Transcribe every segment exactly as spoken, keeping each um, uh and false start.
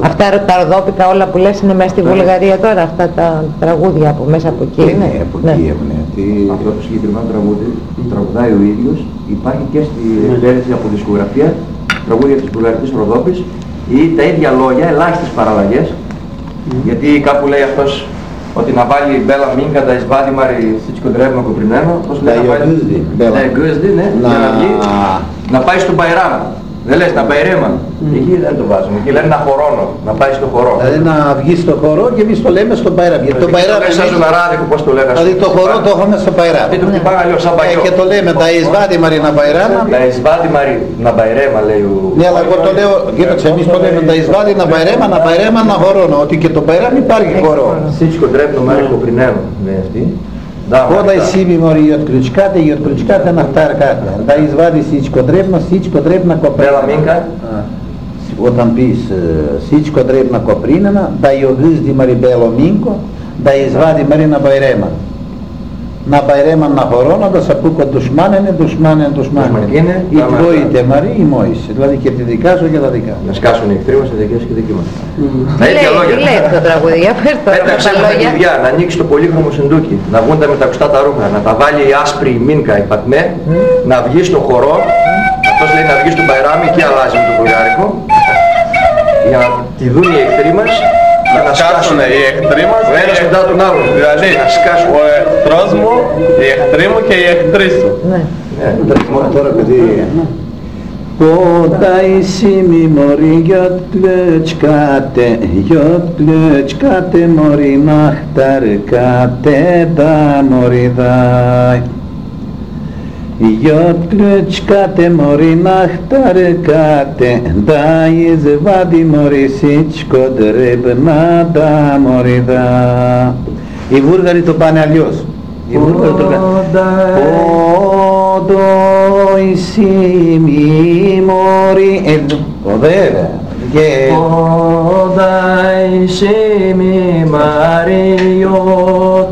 Αυτά τα ροδόπικα όλα που λες είναι μέσα στη Βουλγαρία τώρα, αυτά τα τραγούδια από μέσα από εκεί. Ναι, από εκεί έχουν. Αυτό το συγκεκριμένο τραγούδι τραγουδάει ο ίδιος, υπάρχει και στη εκτέλεση από δισκογραφία, τραγούδια της βουλγαρικής Ροδόπης, ή τα ίδια λόγια, ελάχιστες παραλλαγές, γιατί κάπου λέει αυτός ότι να βάλει μπέλα μίνκα, τα εισβάδι μάρι σίτσικο ντρεύμα κοπρινένο, πώς λέει να βάλει τα εγκούσδι, ναι, για να βγει, να πάει στον Παϊράμ. Δεν λες να Παϊρέμα, εκεί δεν το βάζουμε, εκεί λένε να χωρώνω, να πάει στο χορό. Δηλαδή να βγει στο χορό και εμείς το λέμε στον Παϊράμ. Γιατί το Παϊράμ είναι σαν ζουναράδικο, πώς το λέγανε. Δηλαδή το χορό το έχουμε στο Παϊράμ. Τι το χτυπάγα λίγο σαν παλιό. Και το λέμε τα εισβάδι μάρι να Παϊράμα. Τα εισβάδι μάρι να Παϊρέμα λέει ο... Ναι, αλλά εγώ το λέω, κοίταξε, εμείς το λέμε τα εισβάδι να Παϊρέμα, να Παϊρέμα να χωρώνω, ότι και το Παϊράμ υπάρχει χορό. Σίτσικο ντρεύμα μάρι κοπρινένο, λέει αυτή. Когда сими мори от ключката и от ключката на втарката. Да извади всичко дребно, всичко дребна копринена. Όταν πεις всичко дребна копринена, да и огъзди мари бело минко, да извади мари на Байрема. На Байрема на хорона, да са пукат душманене, душманен, душманен. И твоите мари и мои си. Δηλαδή και τη δικά σου και τα δικά. Να σκάσουν οι εχθροί μας, οι δικές και δικοί μας. Τα ίδια λόγια. Τι λέει το τραγούδι, για πες τώρα. Πέταξε τα παιδιά, να ανοίξει το πολύχρωμο σεντούκι, να βγουν τα μετακουστά τα ρούχα, να τα βάλει η άσπρη η μίνκα, η πατμέ, να βγει στο χορό. Αυτός λέει να βγει στον Παϊράμι και αλλάζει με το βουλγάρικο. Για να τη δουν οι εχθροί μας. Να σκάσουν οι εχθροί μας, ο ένας μετά τον άλλον. Δηλαδή ο εχθρός μου, οι εχθροί μου και οι εχθροί σου. Ναι. Τώρα παιδί... Podaj si mi mori jod plöčkate, jod plöčkate mori nahtarkate, da mori daj. Jod plöčkate mori nahtarkate, da izvadi mori всичко дребна, da mori daj. Οι Βούλγαροι το πάνε αλλιώς. Οι Βούλγαροι το πάνε. Podoj si mi mori, podere, podaj si mi mari jod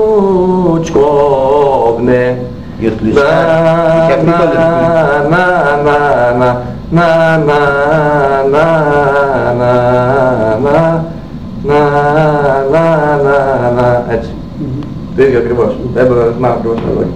pljučkovne, na na na na na na na na na na na να έτσι. Το ίδιο ακριβώς. Δεν μπορώ να θυμάμαι ακριβώς το λόγιο.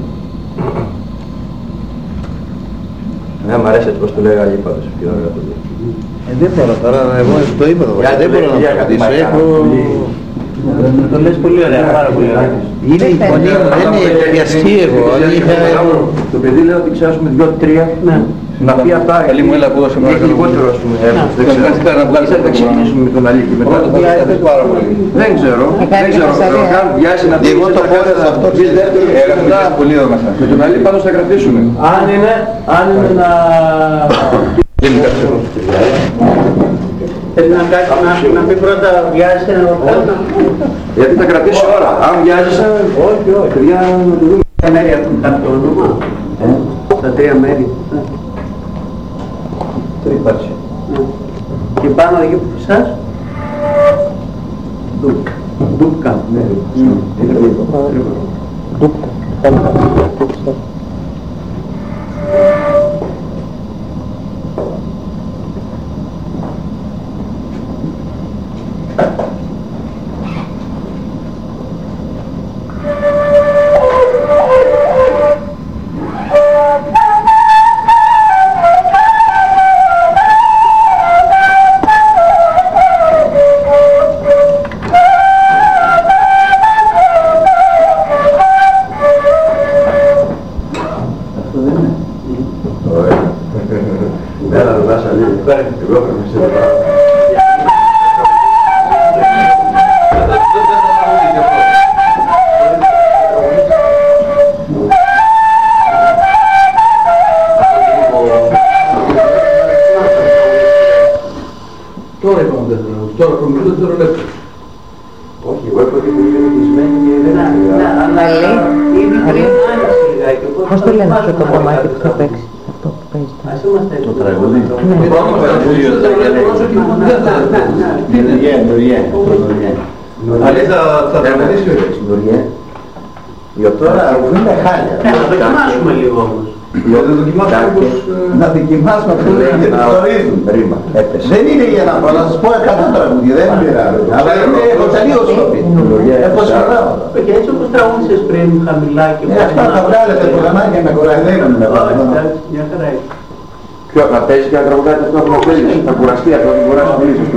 Δεν μ' αρέσει έτσι πως το λέει άλλη πάντως, πιο ωραία το λέει. Ε, δεν μπορώ τώρα, εγώ το είπα εδώ, δεν μπορώ να απαντήσω, έχω... Το λες πολύ ωραία, πάρα πολύ ωραία. Είναι η φωνή μου, δεν είναι πιαστή εγώ. Το παιδί λέει ότι ξέρουμε δυο-τρία να πει αυτά, καλή μου έλα που δώσε έχει λιγότερο ας πούμε, δεν ξέρω. Ήθελα να ξεκινήσουμε με τον Αλίκη μετά. Δεν ξέρω, δεν ξέρω, κάνουν βιάσει να πει. Εγώ το χώρες αυτό πεις δεύτερο, έγραφε πολύ εδώ μέσα. Με τον Αλίκη πάντως θα κρατήσουμε. Αν είναι, αν είναι να... Θέλει να κάνει, να πει πρώτα βιάζεσαι να το κάνω. Γιατί θα κρατήσει ώρα. Αν βιάζεσαι, όχι, όχι. Παιδιά, να το δούμε. Τα μέρη έχουν κάποιο όνομα. Τα τρία μέρη. Τρίπαρση. Και πάνω εκεί που φυσάς. Ντούκα. Ντούκα. Ντούκα. Πώς το λένε αυτό το κομμάτι που θα παίξει, αυτό που παίζει το τραγούδι? Ναι. Αλήθεια θα τραγουδήσει ο Νουριέ. Για τώρα είναι χάλια. Να το δοκιμάσουμε λίγο όμως. Να δοκιμάσουμε αυτό που λέει και το γνωρίζουν. Δεν είναι για να πω, να σας πω εκατό τραγούδια. Δεν πειράζει. Αλλά είναι τελείως σοφή. Εποσχολάω. Και έτσι όπως τραγούδησες πριν χαμηλά και Ε, αυτά θα βγάλετε ποδανάκια με κοραϊδεύουν μετά. Όχι, εντάξει, μια χαρά είναι. Ποιο, να παίζει και να τραγουδάτε αυτό που παίζει, θα κουραστεί αυτό, θα κουράσει πολύ στο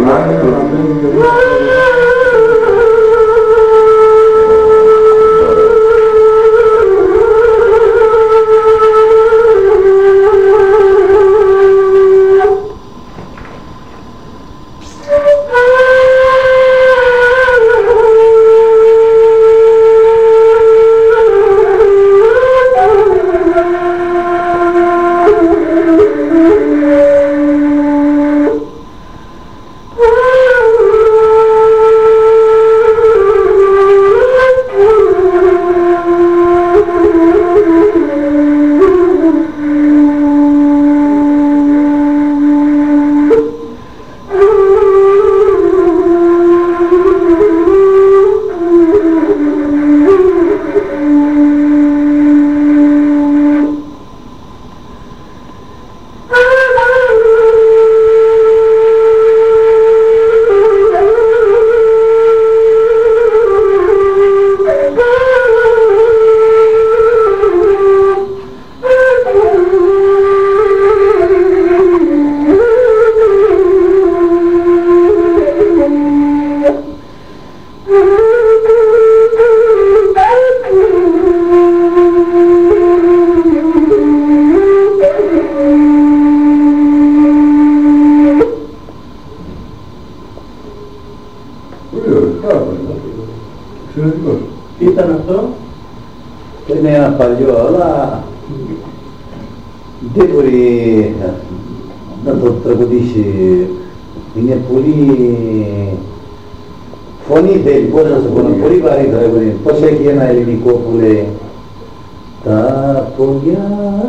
Τι ήταν αυτό? Είναι ένα παλιό, αλλά δεν μπορεί να το τραγουδήσει. Είναι πολύ φωνή θέλει, πώς να το πω, πολύ βαρύ τραγουδί. Πώς έχει ένα ελληνικό που λέει τα ποδιά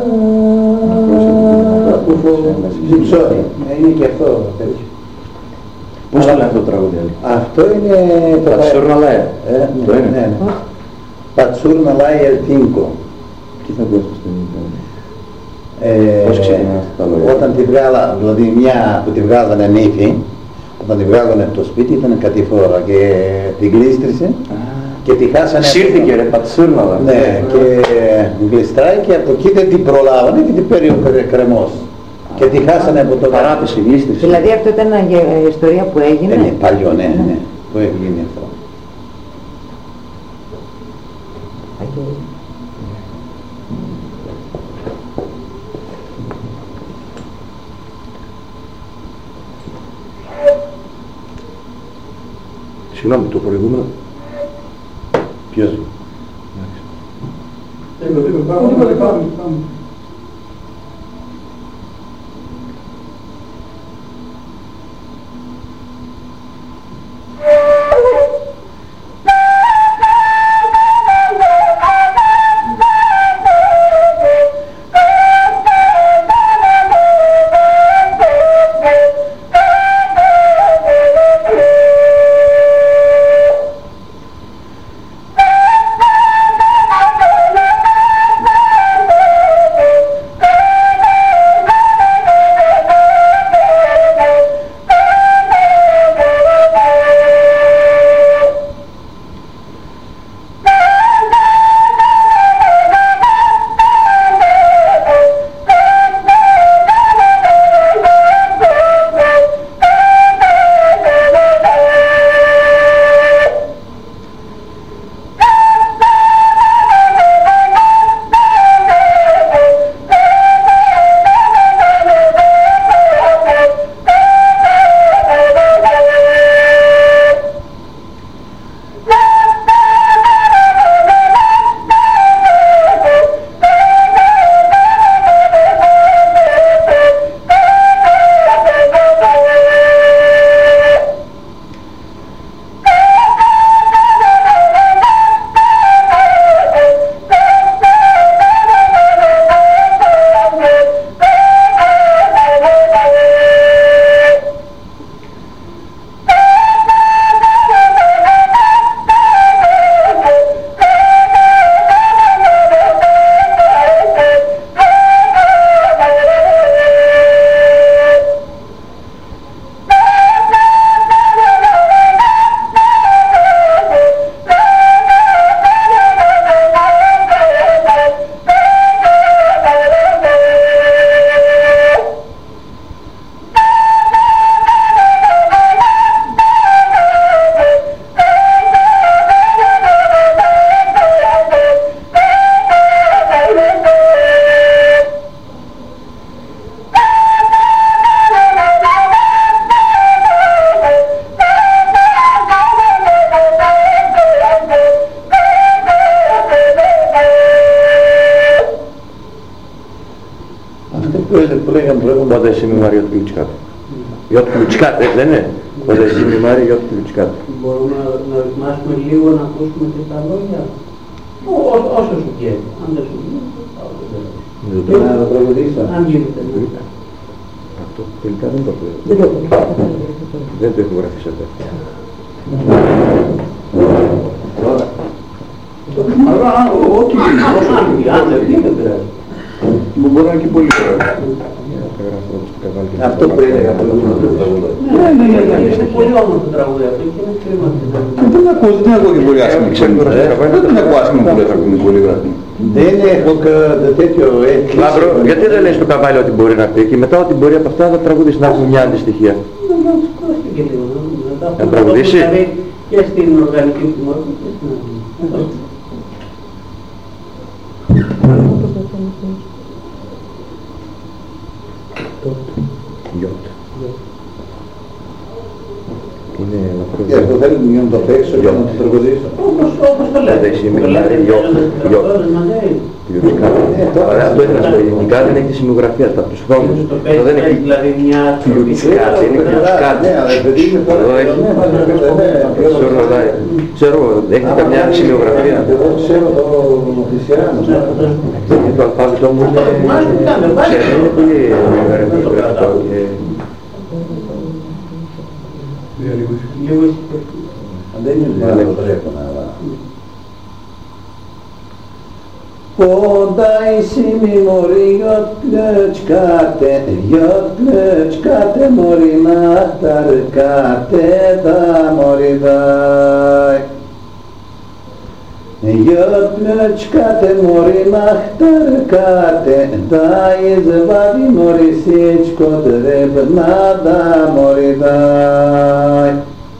που ζυψώνει. Είναι και αυτό τέτοιο. Πώς θα λέει αυτό το τραγούδι? Αυτό είναι το Πατσούρνα Λάι. Το είναι. Πατσούρνα Λάι Ελτίνκο. Τι θα πω στην Ε, Πώς ξεκινάς τα λόγια? Όταν τη βγάλα, δηλαδή μια που τη βγάλανε νύφη, όταν τη βγάλανε από το σπίτι ήταν κατηφόρα και την γλίστρισε και τη χάσανε. Σύρθηκε ρε Πατσούρνα Λάι. Ναι, και γλιστράει και από εκεί δεν την προλάβανε και την πήρε ο κρεμός. Και τη χάσανε από το παράπεση, γλίστρισε. Δηλαδή αυτό ήταν μια ιστορία που έγινε. Είναι παλιό, ναι, ναι, που έχει γίνει αυτό. Συγγνώμη, το προηγούμενο. Ποιος? λέγαμε προηγούμενο. Πότε εσύ με Μάρι, Ιώτ Κλουτσικάτου. Ιώτ Κλουτσικάτου, δεν είναι. Πότε εσύ με Μάρι, Ιώτ Κλουτσικάτου. Μπορούμε να, να ρυθμάσουμε λίγο να ακούσουμε και τα λόγια. Ό, ό, όσο σου βγαίνει. Αν δεν σου βγαίνει, Να το τραγουδήσω. αν γίνεται. Αυτό τελικά δεν το λέω. Δεν το Δεν το έχω γραφεί. Τώρα. Αλλά όχι, όσο Αν δεν βγει, δεν πειράζει. μπορεί να είναι και πολύ ωραίο. Αυτό που έλεγα προηγούμενο το τραγούδι. Ναι, ναι, ναι, είναι πολύ όμορφο το τραγούδι αυτό και είναι κρίμα. Δεν ακούω, δεν ακούω και πολύ άσχημα. Δεν ακούω άσχημα που λες ακόμη πολύ άσχημα. Δεν έχω τέτοιο έτσι. Λάμπρο, γιατί δεν λες το καβάλι ό,τι μπορεί να πει και μετά ό,τι μπορεί από αυτά θα τραγουδήσει να έχουμε μια αντιστοιχεία. Να τραγουδήσει. Και στην οργανική του μόρφη και στην άλλη. Γιώτ. Είναι ελαφρώς. Και αυτό θέλει να το παίξω και να το τραγουδήσω. Όπως το λέτε. Εσύ μιλάει Γιώτ. Γιώτ. Ωραία, αυτό είναι να σου ελληνικά, δεν έχει τη σημειογραφία, τα τους χρόνους. Το δεν έχει δηλαδή μια φλιουτσικάτη, είναι φλιουτσικάτη. Ναι, αλλά παιδί μου τώρα... Ξέρω, έχετε καμιά σημειογραφία. Εγώ ξέρω το Μοθησιάνο. Το αλφάβητο μου είναι... Ξέρω, είναι πολύ γραφικό. Δεν είναι άλλο τρέχονα, αλλά... Ponda isi mi mori jot klöčkate, jot klöčkate mori nachtarkate da mori daj. Jot klöčkate mori nachtarkate, da izvadi mori sičko drebna da mori daj.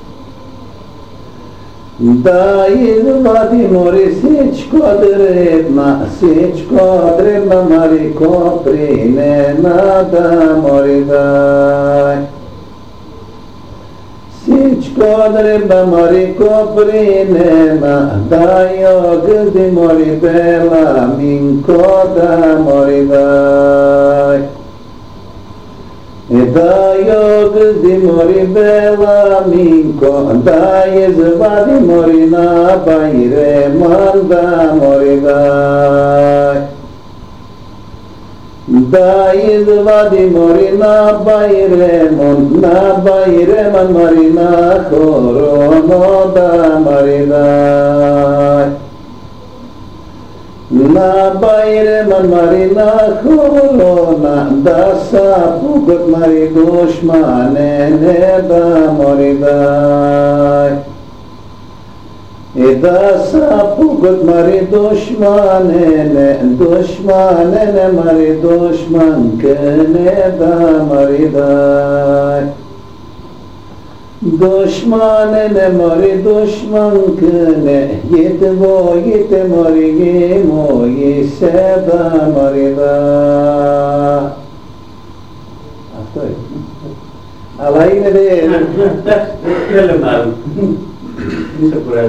Da izvadi mori sičko drevna, sičko drevna mari koprinena da mori daj. Sičko drevna mari koprinena, da jogdi mori bela minko da mori daj. Da jogdi mori bela minko, da izvadi mori na bajreman da mori daj. Da izvadi mori na bajreman, na bajreman mori na horono da mori daj. Na bajreman mari na horona, da sapukot mari dušmane ne da mori daj. I da sapukot mari dušmane ne, dušmane ne mari dušmanke ne da mori daj. Dušmane ne mori dušmankene, je tvoji te mori je moji se da mori da. Αυτό είναι. Αλλά είναι δε... Δεν λέμε άλλο. Μη σε κουράζει.